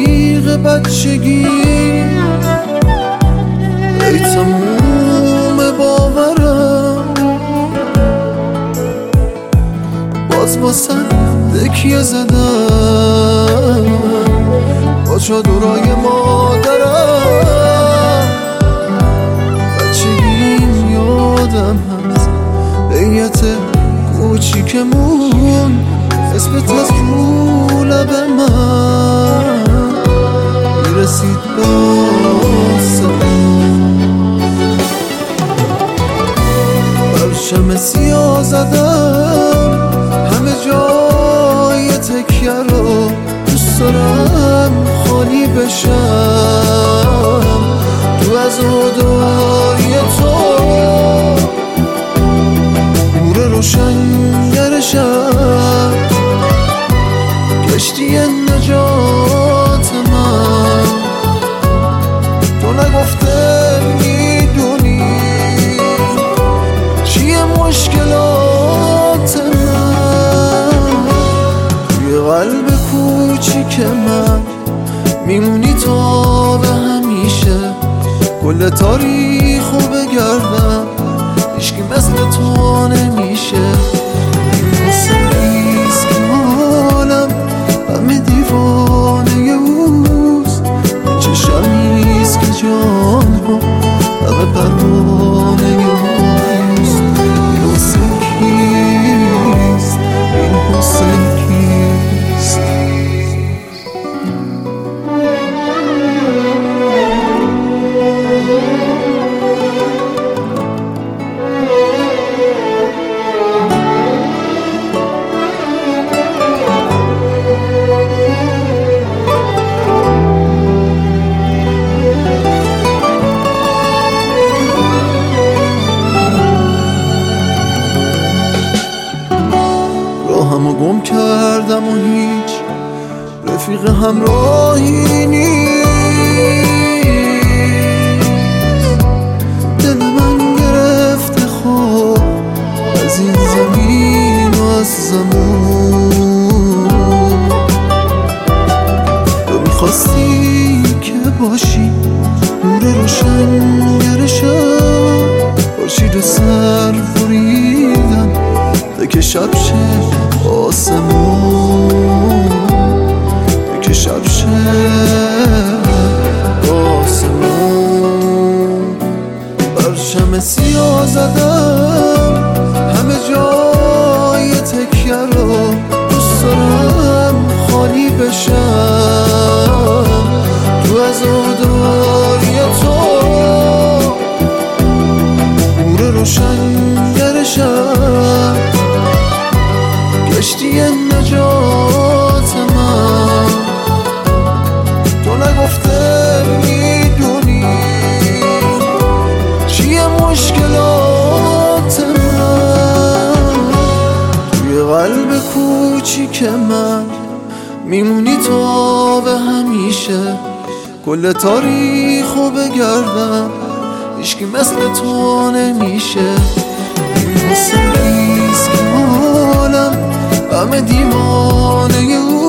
رفیق بچگی، ای تموم باورم باز واسه تکیه زدم با چادرای مادرم. بچگی یادم هست بیت کوچیکمون اسمت از رو لب من میرسید باسم. پرچم سیاه زدم همه جای تکیه رو، دوست دارم خالی بشم تو عزادای تو. نور روشنگر شب کشتی نجات من، تو نگفته میدونی چیه مشکلات من. توی قلب کوچیک من میمونی تا به همیشه، کل تاریخو بگردم هیچکی مثل تو نمیشه. این حسنیست که حالم همه دیوانه اوست، این چشمیست که جان ها همه پروانه اوست. این حسن کیست؟ این حسن کیست؟ راهمو گم کردم و هیچ رفیق همراهی نیست. دل من گرفته خواب از این زمین و از زمون. تو میخواستی که باشی نور روشنگر شب، باشی رو سر بریدم که شب شه آسمون، که شب شه آسمون. پرچم سیاه زدم همه جای تکیه رو، دوست دارم خالی بشم تو عزادای تو. نور روشنگر شب کشتی نجات من، تو نگفته میدونی چیه مشکلات من. توی قلب کوچیک من میمونی تا به همیشه، کل تاریخو بگردم هیچکی مثل تو نمیشه. این حسنیست که حالم همه دیوانه